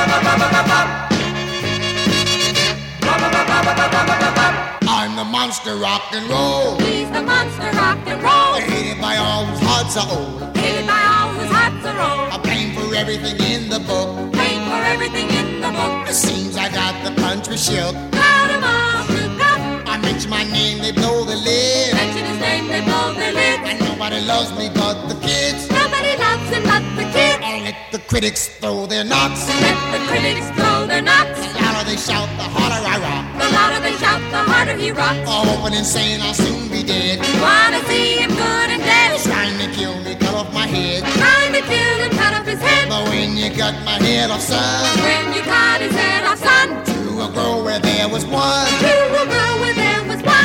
I'm the monster rock and roll. He's the monster rock and roll. Hated by all whose hearts are old. Hated by all whose hearts are old. I paying for everything in the book. Paying for everything in the book. It seems I got the country shook. Got 'em all shook up. I mention my name, they blow the lid. Mention his name, they blow their lids. And nobody loves me but the kids. Nobody loves him but the kids. I'll let the critics throw their knocks. Let the critics throw their knocks. The louder they shout, the harder I rock. The louder they shout, the harder he rocks. All open and saying I'll soon be dead. Wanna see him good and dead. Trying to kill me, cut off my head. Trying to kill him, cut off his head. But when you cut my head off, son, When you cut his head off, son, to a girl where there was one. to a girl where there was one.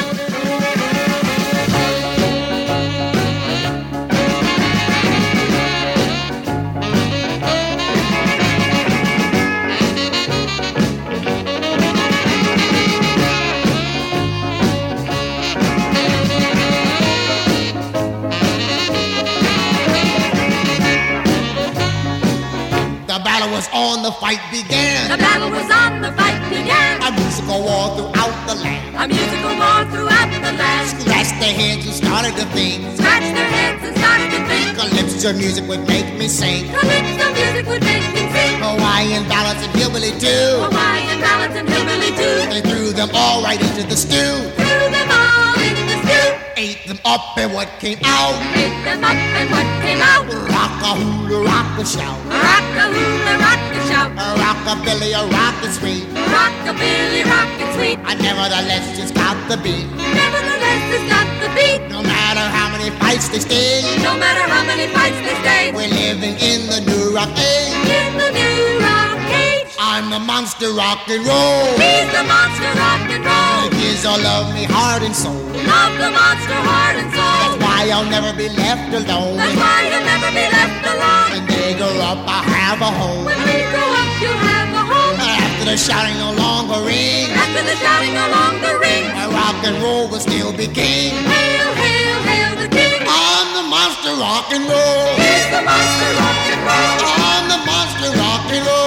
The battle was on, the fight began. The battle was on, the fight began. A musical war throughout the land. A musical war throughout the land. Scratched their heads and started to think. Scratched their heads and started to think. Calypso music would make me sing. Calypso music would make me sing. Hawaiian ballads and hillbilly too. Hawaiian ballads and hillbilly too. They threw them all right into the stew. Threw them all in the stew. Ate them up and what came out? Ate them up and what came out? Rock-a-hula, rock-a-shout. Rock-a-hula, rock-a-shout. Rockabilly, a rockin' sweet. Rockabilly, rockin' sweet. I nevertheless just got the beat. Nevertheless, it's got the beat. No matter how many fights they stay. No matter how many fights they stay. We're living in the new rock age. In the new rock age. I'm the monster rock and roll. He's the monster rock and roll. The kids all love me heart and soul. Love the monster heart and soul. That's why I'll never be left alone. That's why you'll never be left alone. When they grow up, I have a home. When we grow up, you'll have a home. After the shouting no longer ring, After the shouting no longer rings. rock and roll will still be king. Hail, hail, hail the king. I'm the monster rock and roll. He's the monster rock and roll. I'm the monster rock and roll.